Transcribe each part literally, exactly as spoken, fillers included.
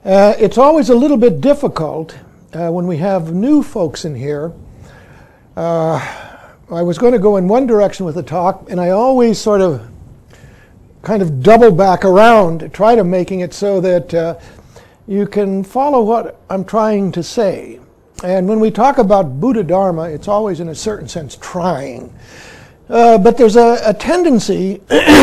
Uh, it's always a little bit difficult uh, when we have new folks in here. Uh, I was going to go in one direction with the talk, and I always sort of kind of double back around to try to making it so that uh, you can follow what I'm trying to say. And when we talk about Buddha Dharma, it's always in a certain sense trying. Uh, but there's a, a tendency,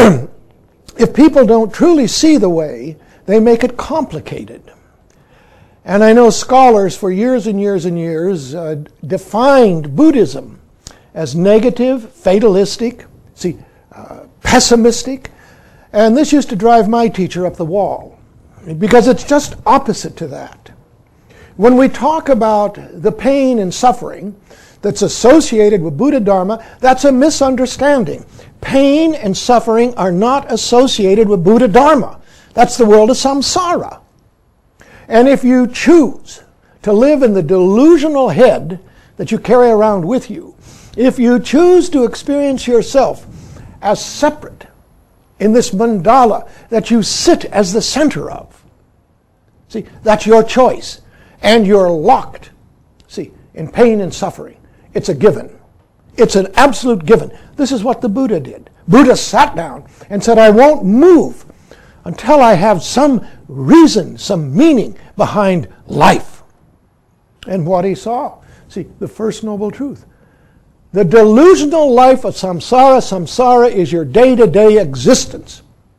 if people don't truly see the way, they make it complicated. And I know scholars for years and years and years uh, defined Buddhism as negative, fatalistic, see, uh, pessimistic, and this used to drive my teacher up the wall, because it's just opposite to that. When we talk about the pain and suffering that's associated with Buddha Dharma, that's a misunderstanding. Pain and suffering are not associated with Buddha Dharma. That's the world of samsara. And if you choose to live in the delusional head that you carry around with you, if you choose to experience yourself as separate in this mandala that you sit as the center of, see, that's your choice. And you're locked, see, in pain and suffering. It's a given. It's an absolute given. This is what the Buddha did. Buddha sat down and said, I won't move until I have some reason, some meaning behind life. And what he saw, see, the first noble truth. The delusional life of samsara, samsara is your day-to-day existence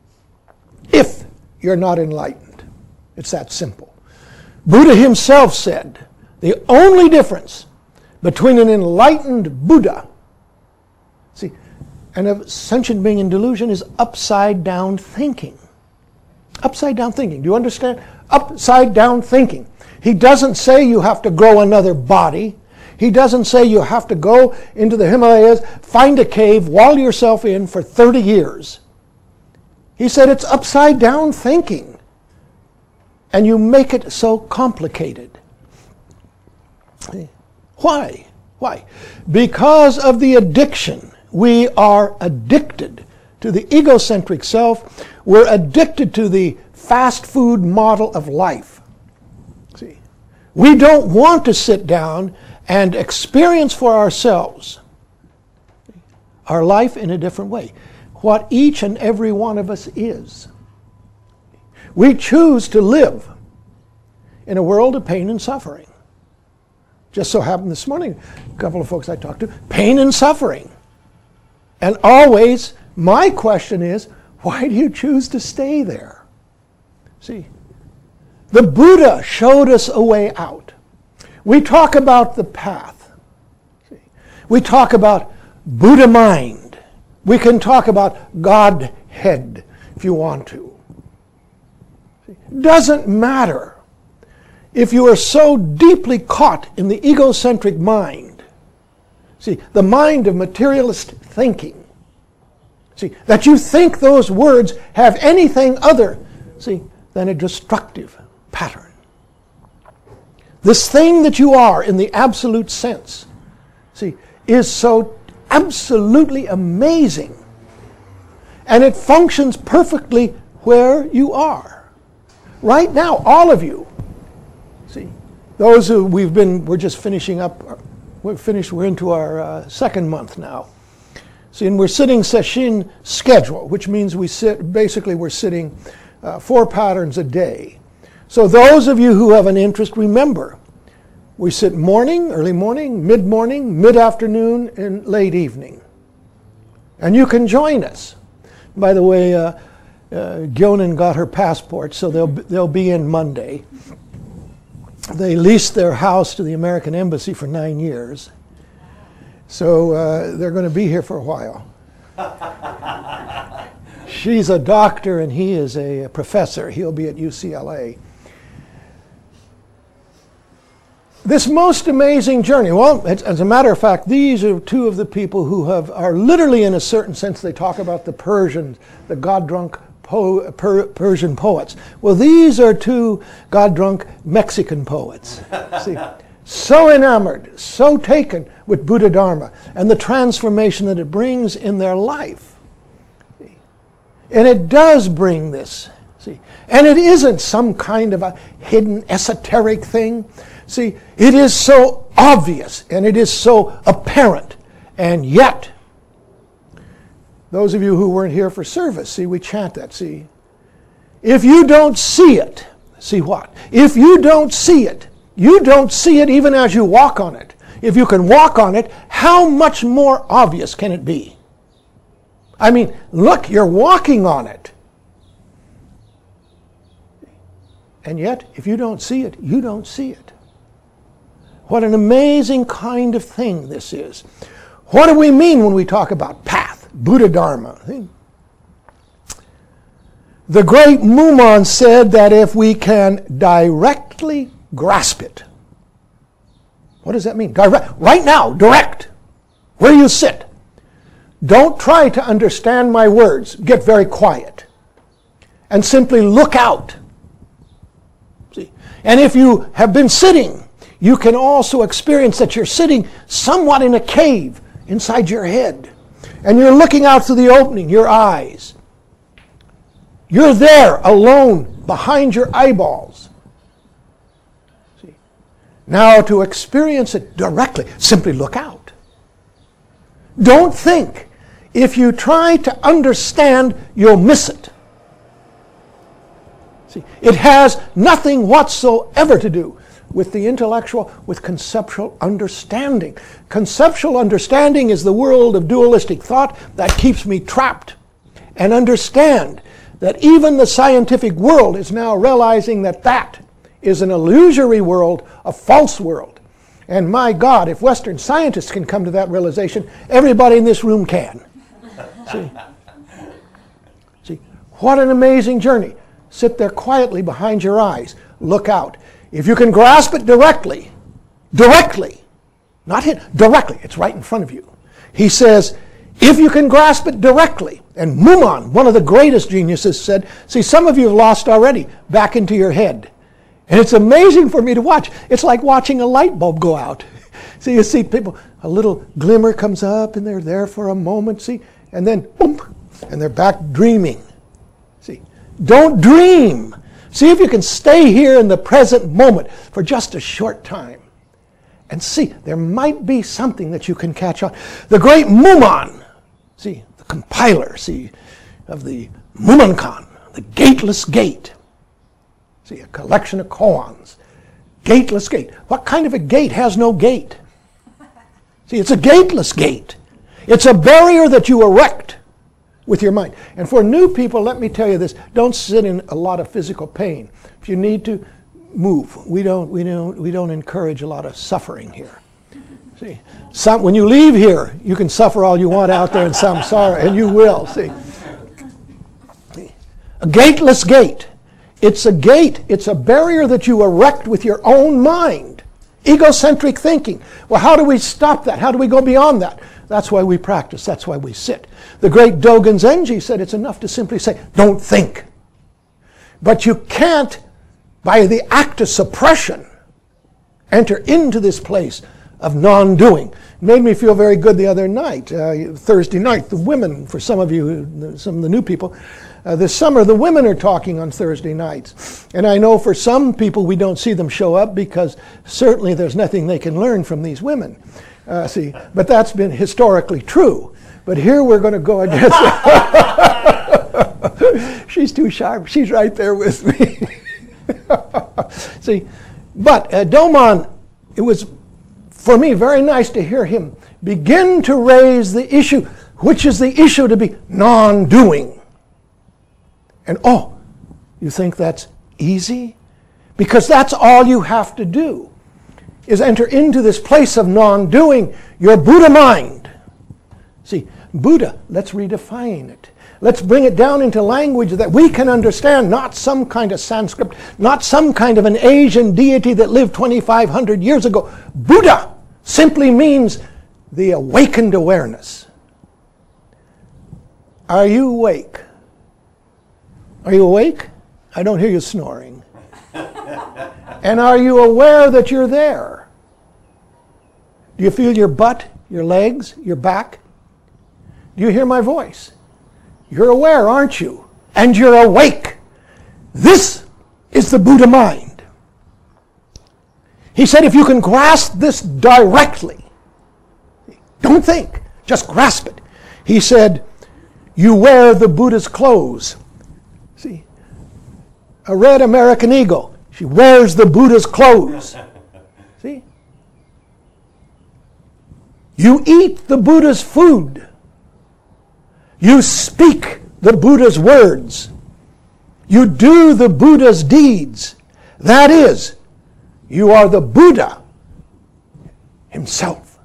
if you're not enlightened. It's that simple. Buddha himself said, the only difference between an enlightened Buddha, see, and a sentient being in delusion is upside down thinking. Upside down thinking. Do you understand? Upside down thinking. He doesn't say you have to grow another body. He doesn't say you have to go into the Himalayas, find a cave, wall yourself in for thirty years. He said it's upside down thinking. And you make it so complicated. Why? Why? Because of the addiction. We are addicted to the egocentric self. We're addicted to the fast food model of life. See, we don't want to sit down and experience for ourselves our life in a different way. What each and every one of us is. We choose to live in a world of pain and suffering. Just so happened this morning, a couple of folks I talked to, pain and suffering. And always, my question is, why do you choose to stay there? See, the Buddha showed us a way out. We talk about the path. See, we talk about Buddha mind. We can talk about Godhead if you want to. Doesn't matter if you are so deeply caught in the egocentric mind, see, the mind of materialist thinking, see, that you think those words have anything other, see, than a destructive pattern. This thing that you are in the absolute sense, see, is so absolutely amazing, and it functions perfectly where you are. Right now, all of you, see, those who we've been, we're just finishing up, we're finished, we're into our uh, second month now. See, and we're sitting sesshin schedule, which means we sit, basically we're sitting uh, four patterns a day. So those of you who have an interest, remember, we sit morning, early morning, mid-morning, mid-afternoon, and late evening. And you can join us. By the way, uh, Uh, Gyonin got her passport, so they'll they'll be in Monday. They leased their house to the American Embassy for nine years, so uh, they're going to be here for a while. She's a doctor and he is a professor. He'll be at U C L A. This most amazing journey. Well, as a matter of fact, these are two of the people who have are literally, in a certain sense, they talk about the Persians, the God-drunk Po, per, Persian poets. Well, these are two God-drunk Mexican poets. See, so enamored, so taken with Buddha Dharma and the transformation that it brings in their life. And it does bring this See, and it isn't some kind of a hidden esoteric thing. See, it is so obvious and it is so apparent. And yet, those of you who weren't here for service, see, we chant that, see. If you don't see it, see what? If you don't see it, you don't see it even as you walk on it. If you can walk on it, how much more obvious can it be? I mean, look, you're walking on it. And yet, if you don't see it, you don't see it. What an amazing kind of thing this is. What do we mean when we talk about path, Buddha Dharma? The great Mumon said that if we can directly grasp it. What does that mean? Direct. Right now, direct. Where you sit. Don't try to understand my words. Get very quiet. And simply look out. See? And if you have been sitting, you can also experience that you're sitting somewhat in a cave inside your head. And you're looking out through the opening, your eyes. You're there alone behind your eyeballs. See? Now to experience it directly, simply look out. Don't think. If you try to understand, you'll miss it. See, it has nothing whatsoever to do with the intellectual, with conceptual understanding. Conceptual understanding is the world of dualistic thought that keeps me trapped. And understand that even the scientific world is now realizing that that is an illusory world, a false world. And my God, if Western scientists can come to that realization, everybody in this room can. See? See? What an amazing journey. Sit there quietly behind your eyes. Look out. If you can grasp it directly, directly, not hit, directly, it's right in front of you. He says, if you can grasp it directly, and Mumon, one of the greatest geniuses, said, see, some of you have lost already back into your head. And it's amazing for me to watch. It's like watching a light bulb go out. See, you see people, a little glimmer comes up and they're there for a moment, see, and then boom, and they're back dreaming. See, don't dream. See if you can stay here in the present moment for just a short time. And see, there might be something that you can catch on. The great Mumon, see, the compiler, see, of the Mumonkan, the Gateless Gate. See, a collection of koans. Gateless gate. What kind of a gate has no gate? See, it's a gateless gate. It's a barrier that you erect with your mind. And for new people, let me tell you this, don't sit in a lot of physical pain. If you need to, move. We don't, we don't, we don't encourage a lot of suffering here. See, some, when you leave here, you can suffer all you want out there in samsara, and you will, see. A gateless gate. It's a gate. It's a barrier that you erect with your own mind. Egocentric thinking. Well, how do we stop that? How do we go beyond that? That's why we practice. That's why we sit. The great Dogen Zenji said it's enough to simply say, don't think. But you can't, by the act of suppression, enter into this place of non-doing. It made me feel very good the other night, uh, Thursday night. The women, for some of you, some of the new people, uh, this summer the women are talking on Thursday nights. And I know for some people we don't see them show up because certainly there's nothing they can learn from these women. Uh, see, but that's been historically true. But here we're going to go against it. She's too sharp. She's right there with me. See, but uh, Domon, it was for me very nice to hear him begin to raise the issue, which is the issue to be non-doing. And oh, you think that's easy? Because that's all you have to do, is enter into this place of non-doing, your Buddha mind. See, Buddha, let's redefine it. Let's bring it down into language that we can understand, not some kind of Sanskrit, not some kind of an Asian deity that lived twenty-five hundred years ago. Buddha simply means the awakened awareness. Are you awake? Are you awake? I don't hear you snoring. And are you aware that you're there? Do you feel your butt, your legs, your back? Do you hear my voice? You're aware, aren't you? And you're awake. This is the Buddha mind. He said if you can grasp this directly, don't think, just grasp it. He said, you wear the Buddha's clothes. See, a red American eagle, she wears the Buddha's clothes. See? You eat the Buddha's food. You speak the Buddha's words. You do the Buddha's deeds. That is, you are the Buddha himself.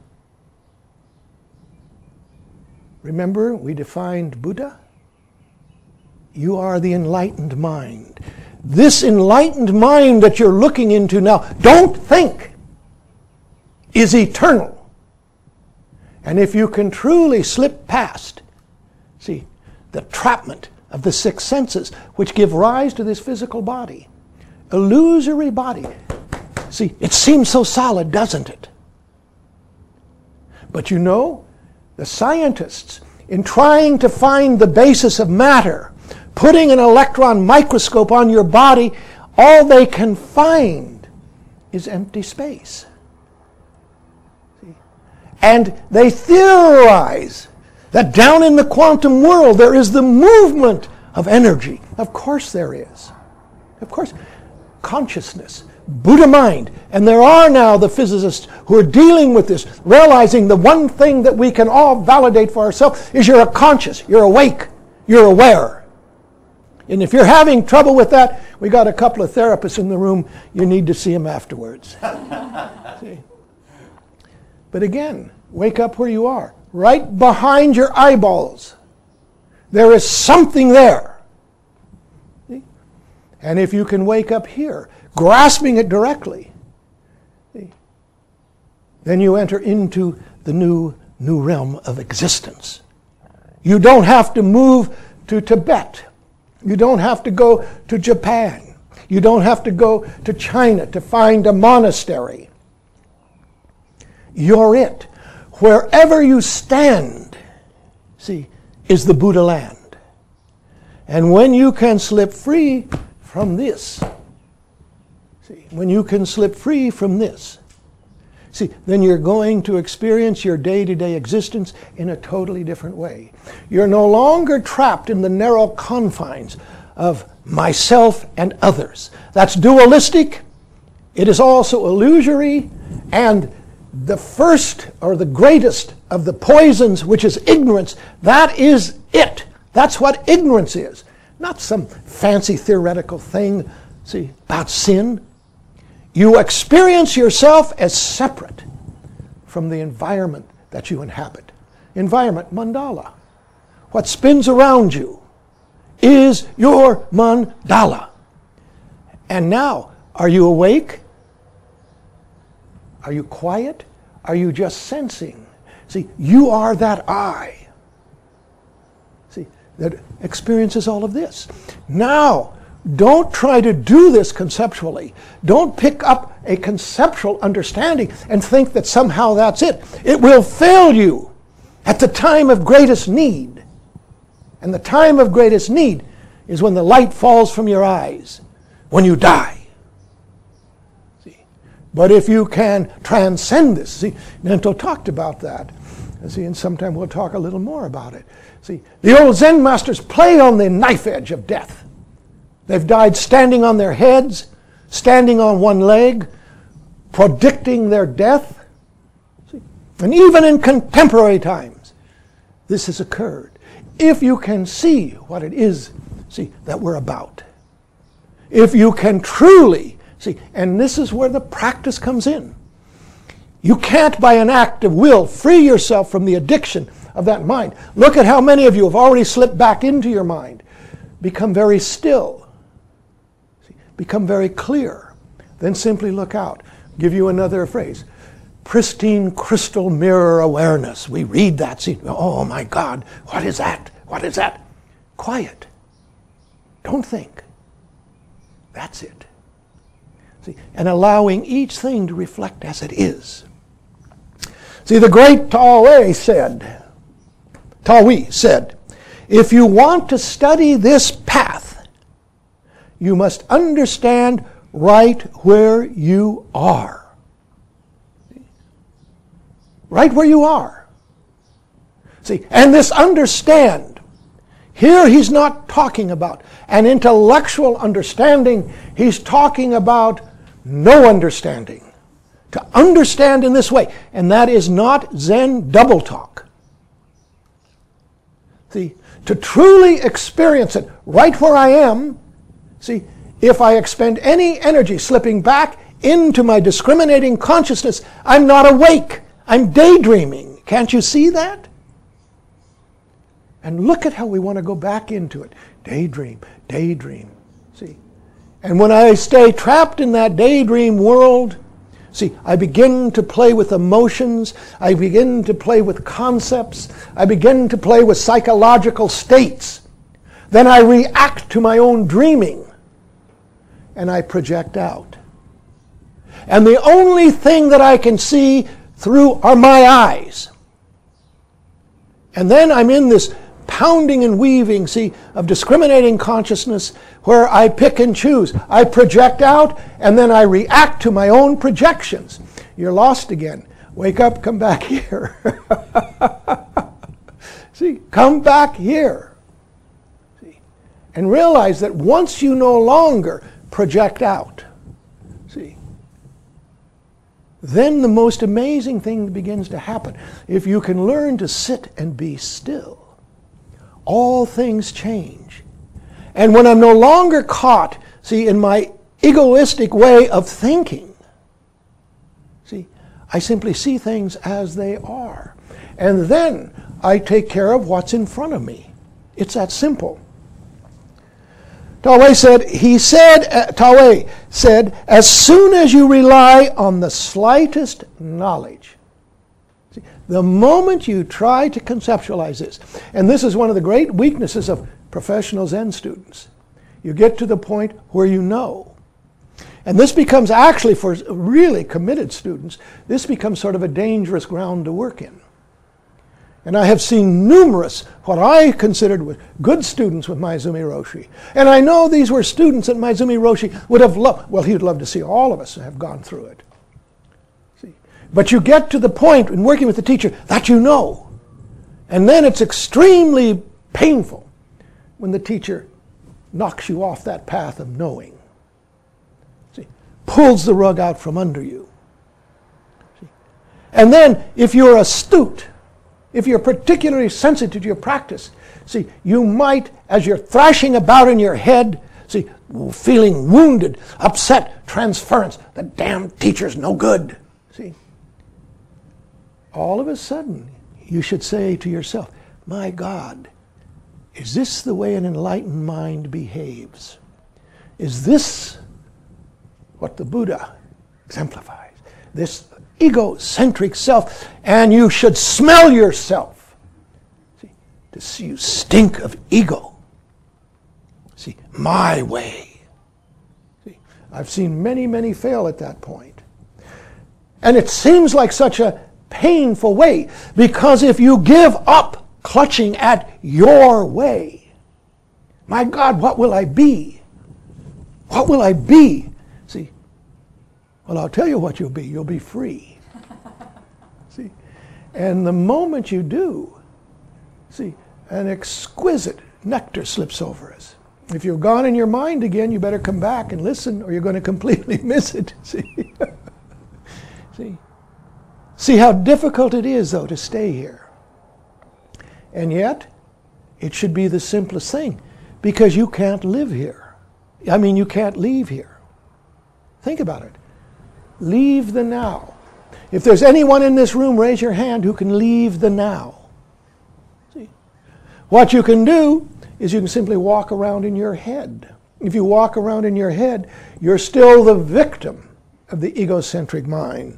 Remember, we defined Buddha? You are the enlightened mind. This enlightened mind that you're looking into now, don't think, is eternal. And if you can truly slip past, see, the trapment of the six senses, which give rise to this physical body, illusory body. See, it seems so solid, doesn't it? But you know, the scientists, in trying to find the basis of matter, putting an electron microscope on your body, all they can find is empty space. See? And they theorize that down in the quantum world there is the movement of energy. Of course there is. Of course. Consciousness, Buddha mind. And there are now the physicists who are dealing with this, realizing the one thing that we can all validate for ourselves is you're conscious, you're awake, you're aware. And if you're having trouble with that, we got a couple of therapists in the room. You need to see them afterwards. See? But again, wake up where you are. Right behind your eyeballs. There is something there. See? And if you can wake up here, grasping it directly, see, then you enter into the new, new realm of existence. You don't have to move to Tibet. You don't have to go to Japan. You don't have to go to China to find a monastery. You're it. Wherever you stand, see, is the Buddha land. And when you can slip free from this, see, when you can slip free from this, see, then you're going to experience your day-to-day existence in a totally different way. You're no longer trapped in the narrow confines of myself and others. That's dualistic. It is also illusory, and the first or the greatest of the poisons, which is ignorance, that is it. That's what ignorance is. Not some fancy theoretical thing, see, about sin. You experience yourself as separate from the environment that you inhabit. Environment, mandala. What spins around you is your mandala. And now, are you awake? Are you quiet? Are you just sensing? See, you are that I. See, that experiences all of this. Now, don't try to do this conceptually. Don't pick up a conceptual understanding and think that somehow that's it. It will fail you at the time of greatest need. And the time of greatest need is when the light falls from your eyes, when you die. But if you can transcend this, see, Nento talked about that. See, and sometime we'll talk a little more about it. See, the old Zen masters play on the knife edge of death. They've died standing on their heads, standing on one leg, predicting their death. See? And even in contemporary times, this has occurred. If you can see what it is, see, that we're about. If you can truly see, and this is where the practice comes in. You can't, by an act of will, free yourself from the addiction of that mind. Look at how many of you have already slipped back into your mind. Become very still. See, become very clear. Then simply look out. Give you another phrase. Pristine crystal mirror awareness. We read that. See, oh my God, what is that? What is that? Quiet. Don't think. That's it. See, and allowing each thing to reflect as it is. See, the great Taoyi said, Taoyi said, if you want to study this path, you must understand right where you are. Right where you are. See, and this understand, here he's not talking about an intellectual understanding. He's talking about no understanding. To understand in this way. And that is not Zen double talk. See, to truly experience it right where I am, see, if I expend any energy slipping back into my discriminating consciousness, I'm not awake. I'm daydreaming. Can't you see that? And look at how we want to go back into it. Daydream, daydream. See? And when I stay trapped in that daydream world, see, I begin to play with emotions. I begin to play with concepts. I begin to play with psychological states. Then I react to my own dreaming. And I project out. And the only thing that I can see through are my eyes. And then I'm in this pounding and weaving, see, of discriminating consciousness where I pick and choose. I project out, and then I react to my own projections. You're lost again. Wake up, come back here. See, come back here. See, and realize that once you no longer project out, see, then the most amazing thing begins to happen. If you can learn to sit and be still, all things change. And when I'm no longer caught, see, in my egoistic way of thinking, see, I simply see things as they are. And then I take care of what's in front of me. It's that simple. Tawei said, he said, uh, Tawei said, as soon as you rely on the slightest knowledge, see, the moment you try to conceptualize this, and this is one of the great weaknesses of professional Zen students, you get to the point where you know. And this becomes actually, for really committed students, this becomes sort of a dangerous ground to work in. And I have seen numerous, what I considered were good students with Maezumi Roshi. And I know these were students that Maezumi Roshi would have loved. Well, he would love to see all of us have gone through it. See? But you get to the point in working with the teacher that you know. And then it's extremely painful when the teacher knocks you off that path of knowing. See? Pulls the rug out from under you. See? And then, if you're astute, if you're particularly sensitive to your practice, see, you might, as you're thrashing about in your head, see, feeling wounded, upset, transference, the damn teacher's no good, see. All of a sudden, you should say to yourself, my God, is this the way an enlightened mind behaves? Is this what the Buddha exemplifies? This egocentric self, and you should smell yourself. See, to see you stink of ego. See, my way. See, I've seen many, many fail at that point. And it seems like such a painful way, because if you give up clutching at your way, my God, what will I be? What will I be? See, well, I'll tell you what you'll be. You'll be free. See? And the moment you do, see, an exquisite nectar slips over us. If you've gone in your mind again, you better come back and listen, or you're going to completely miss it. See? See? See how difficult it is, though, to stay here. And yet, it should be the simplest thing, because you can't live here. I mean, you can't leave here. Think about it. Leave the now. If there's anyone in this room, raise your hand who can leave the now. See? What you can do is you can simply walk around in your head. If you walk around in your head, you're still the victim of the egocentric mind.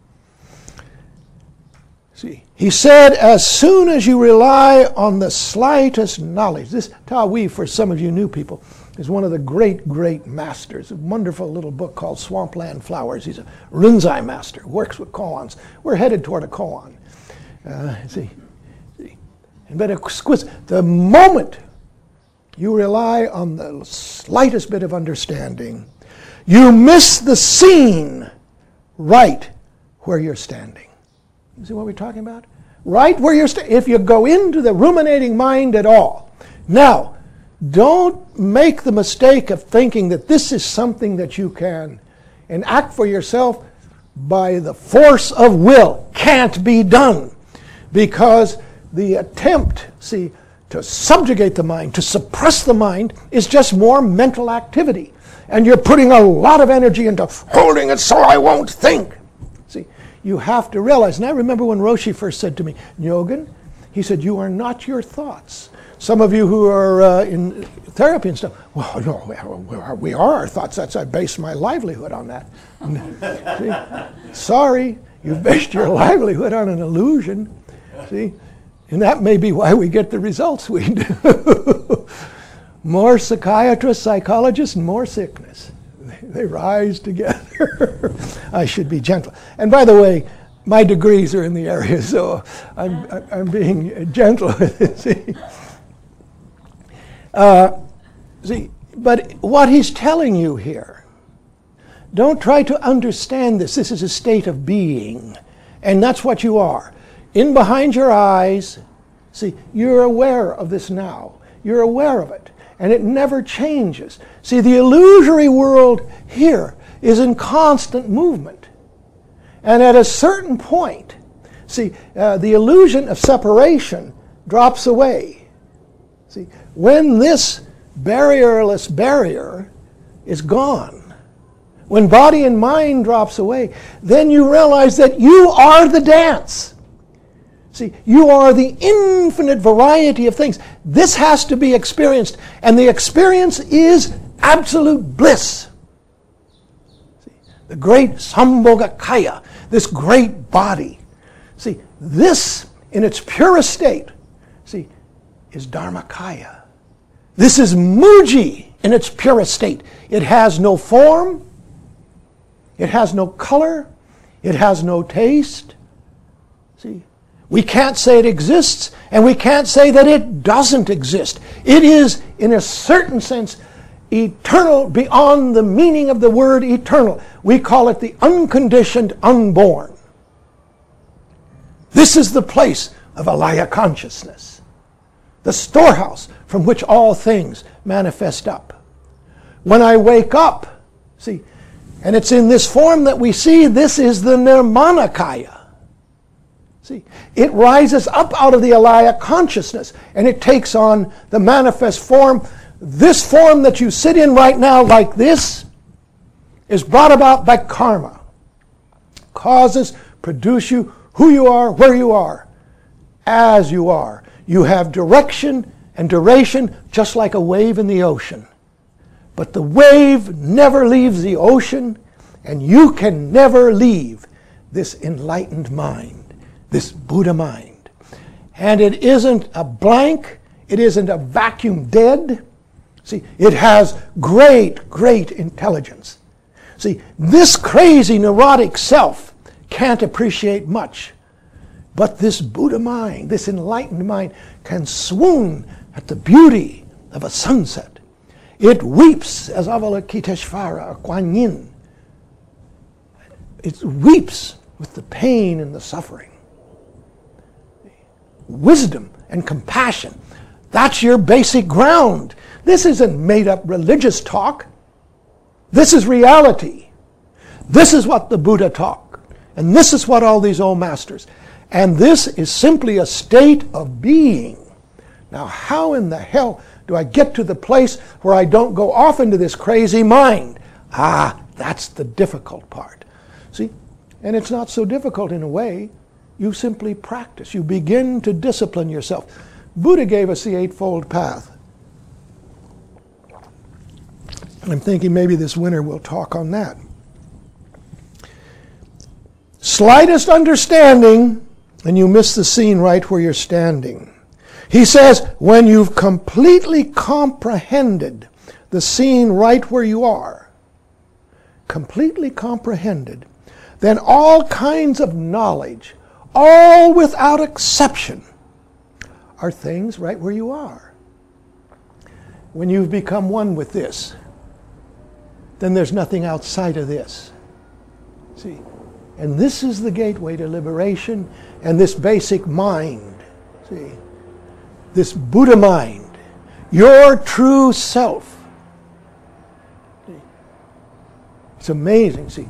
See, he said, as soon as you rely on the slightest knowledge, this Tawi, for some of you new people, is one of the great, great masters. A wonderful little book called Swampland Flowers. He's a Rinzai master, works with koans. We're headed toward a koan. Uh, see, see, and but exquisite. The moment you rely on the slightest bit of understanding, you miss the scene right where you're standing. You see what we're talking about? Right where you're standing. If you go into the ruminating mind at all. Now, don't make the mistake of thinking that this is something that you can enact for yourself by the force of will. Can't be done. Because the attempt, see, to subjugate the mind, to suppress the mind, is just more mental activity. And you're putting a lot of energy into holding it so I won't think. See, you have to realize, and I remember when Roshi first said to me, Nyogen, he said, you are not your thoughts. Some of you who are uh, in therapy and stuff, well, no, we are, we are our thoughts. That's, I base my livelihood on that. See? Sorry, you've based your livelihood on an illusion. See? And that may be why we get the results we do. More psychiatrists, psychologists, and more sickness. They, they rise together. I should be gentle. And by the way, my degrees are in the area, so I'm, I'm being gentle with it. See? Uh, see, but what he's telling you here, don't try to understand this. This is a state of being, and that's what you are. In behind your eyes, see, you're aware of this now. You're aware of it, and it never changes. See, the illusory world here is in constant movement. And at a certain point, see, uh, the illusion of separation drops away. See, when this barrierless barrier is gone, when body and mind drops away, then you realize that you are the dance. See, you are the infinite variety of things. This has to be experienced, and the experience is absolute bliss. See, the great Sambhogakaya, this great body. See, this in its purest state, see, is Dharmakaya. This is Muji in its purest state. It has no form, it has no color, it has no taste. See, we can't say it exists, and we can't say that it doesn't exist. It is, in a certain sense, eternal beyond the meaning of the word eternal. We call it the unconditioned unborn. This is the place of Alaya consciousness, the storehouse from which all things manifest up. When I wake up, see, and it's in this form that we see, this is the Nirmanakaya. See, it rises up out of the Alaya consciousness, and it takes on the manifest form. This form that you sit in right now, like this, is brought about by karma. Causes produce you who you are, where you are, as you are. You have direction and duration just like a wave in the ocean. But the wave never leaves the ocean, and you can never leave this enlightened mind, this Buddha mind. And it isn't a blank, it isn't a vacuum dead. See, it has great, great intelligence. See, this crazy neurotic self can't appreciate much. But this Buddha mind, this enlightened mind, can swoon at the beauty of a sunset. It weeps as Avalokiteshvara or Kuan Yin. It weeps with the pain and the suffering. Wisdom and compassion, that's your basic ground. This isn't made-up religious talk. This is reality. This is what the Buddha taught. And this is what all these old masters. And this is simply a state of being. Now, how in the hell do I get to the place where I don't go off into this crazy mind? Ah, that's the difficult part. See? And it's not so difficult in a way. You simply practice. You begin to discipline yourself. Buddha gave us the Eightfold Path. And I'm thinking maybe this winter we'll talk on that. Slightest understanding, and you miss the scene right where you're standing. He says, when you've completely comprehended the scene right where you are, completely comprehended, then all kinds of knowledge, all without exception, are things right where you are. when you've become one with this, then there's nothing outside of this. See? And this is the gateway to liberation and this basic mind. See? This Buddha mind, your true self. See? It's amazing. See?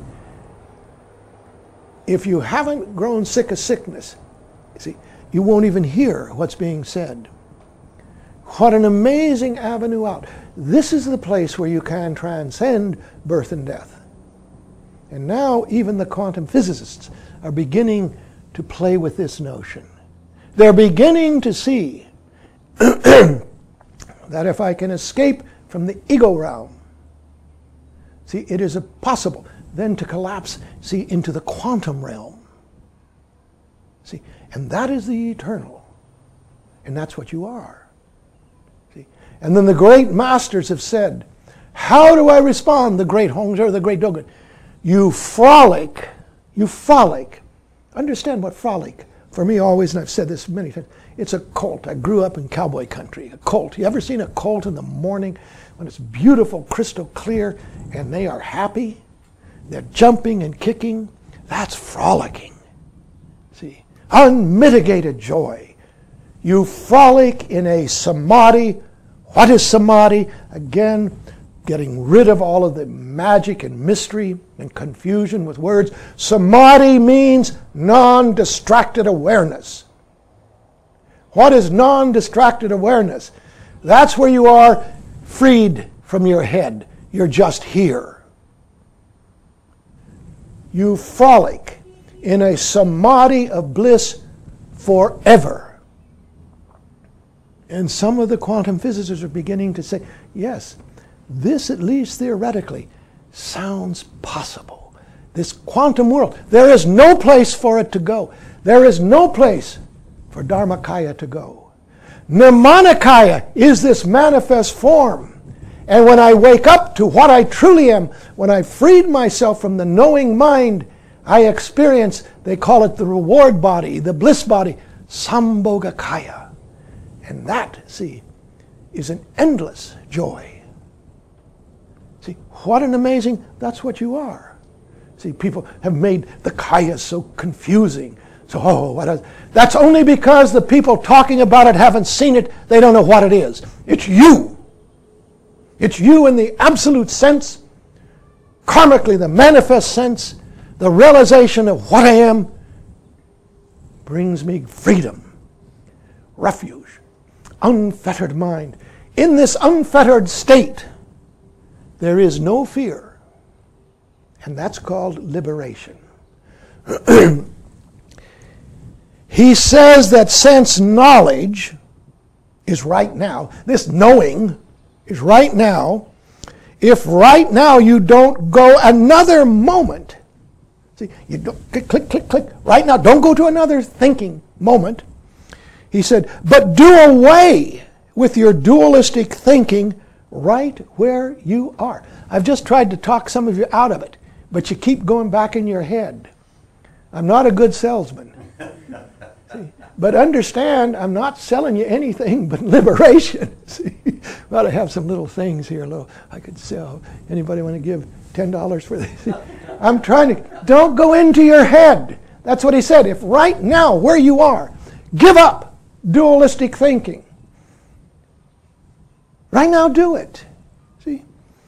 If you haven't grown sick of sickness, see, you won't even hear what's being said. What an amazing avenue out. This is the place where you can transcend birth and death. And now even the quantum physicists are beginning to play with this notion. They're beginning to see that if I can escape from the ego realm, see, it is possible then to collapse, see, into the quantum realm. See, and that is the eternal. And that's what you are. See? And then the great masters have said, how do I respond? The great Hongzhi, the great Dogen. You frolic, you frolic. Understand what frolic, for me always, and I've said this many times, it's a colt. I grew up in cowboy country, a colt. You ever seen a colt in the morning when it's beautiful, crystal clear, and they are happy? They're jumping and kicking. That's frolicking. See, unmitigated joy. You frolic in a samadhi. What is samadhi? Again, getting rid of all of the magic and mystery and confusion with words. Samadhi means non-distracted awareness. What is non-distracted awareness? That's where you are freed from your head. You're just here. You frolic in a samadhi of bliss forever. And some of the quantum physicists are beginning to say, yes, this, at least theoretically, sounds possible. This quantum world, there is no place for it to go. There is no place for Dharmakaya to go. Nirmanakaya is this manifest form. And when I wake up to what I truly am, when I freed myself from the knowing mind, I experience, they call it the reward body, the bliss body, Sambhogakaya. And that, see, is an endless joy. See, what an amazing, that's what you are. See, people have made the kaya so confusing. So, oh, what is, that's only because the people talking about it haven't seen it. They don't know what it is. It's you. It's you in the absolute sense, karmically the manifest sense, the realization of what I am brings me freedom, refuge, unfettered mind. In this unfettered state, there is no fear, and that's called liberation. He says that sense knowledge is right now, this knowing is right now. If right now you don't go another moment, see, you don't click, click, click, click, right now, don't go to another thinking moment. He said, but do away with your dualistic thinking right where you are. I've just tried to talk some of you out of it, but you keep going back in your head. I'm not a good salesman. See? But understand, I'm not selling you anything but liberation. See? We ought to have some little things here. Little, I could sell. Anybody want to give ten dollars for this? See? I'm trying to, don't go into your head. That's what he said. If right now, where you are, give up dualistic thinking. Right now, do it. See?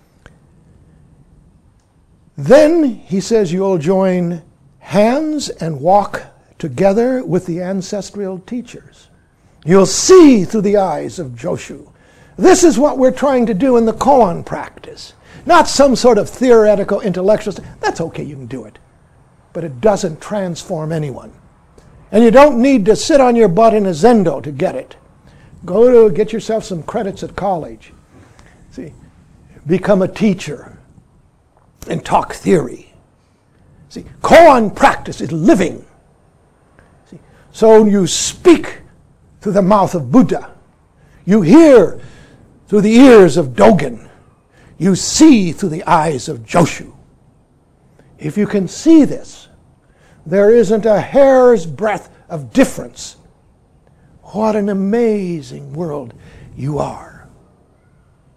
Then, he says, you'll join hands and walk together with the ancestral teachers. You'll see through the eyes of Joshu. This is what we're trying to do in the koan practice. Not some sort of theoretical intellectual. That's okay, you can do it. But it doesn't transform anyone. And you don't need to sit on your butt in a zendo to get it. Go to get yourself some credits at college. See, become a teacher and talk theory. See, koan practice is living. See, so you speak through the mouth of Buddha. You hear through the ears of Dogen. You see through the eyes of Joshu. If you can see this, there isn't a hair's breadth of difference. What an amazing world you are.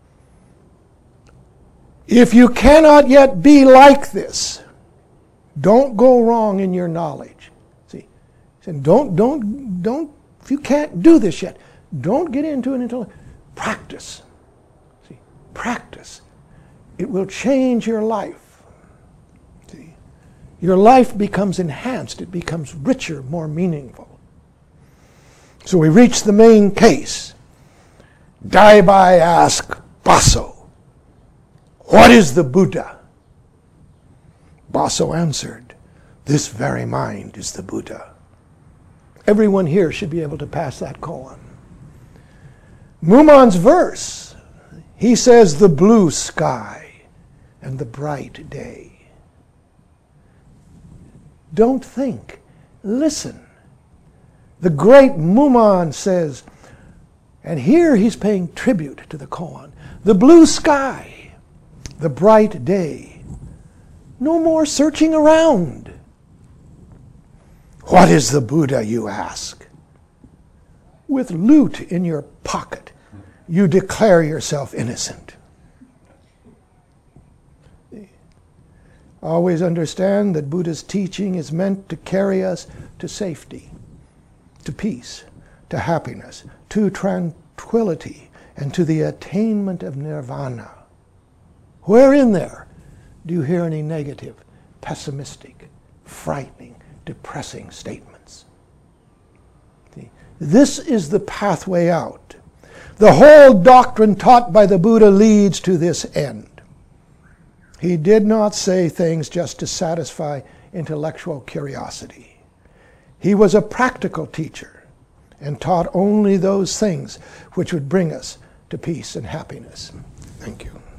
If you cannot yet be like this, don't go wrong in your knowledge. See, and don't, don't, don't, if you can't do this yet, don't get into an intellect. Practice. See, practice. It will change your life. See, your life becomes enhanced. It becomes richer, more meaningful. So we reach the main case. Daibai asked Baso, "What is the Buddha?" Baso answered, "This very mind is the Buddha." Everyone here should be able to pass that koan. Mumon's verse, he says, "The blue sky and the bright day." Don't think, listen. The great Mumon says, and here he's paying tribute to the koan, the blue sky, the bright day. No more searching around. What is the Buddha, you ask? With loot in your pocket, you declare yourself innocent. Always understand that Buddha's teaching is meant to carry us to safety, to peace, to happiness, to tranquility, and to the attainment of nirvana. Where in there do you hear any negative, pessimistic, frightening, depressing statements? See, this is the pathway out. The whole doctrine taught by the Buddha leads to this end. He did not say things just to satisfy intellectual curiosity. He was a practical teacher and taught only those things which would bring us to peace and happiness. Thank you.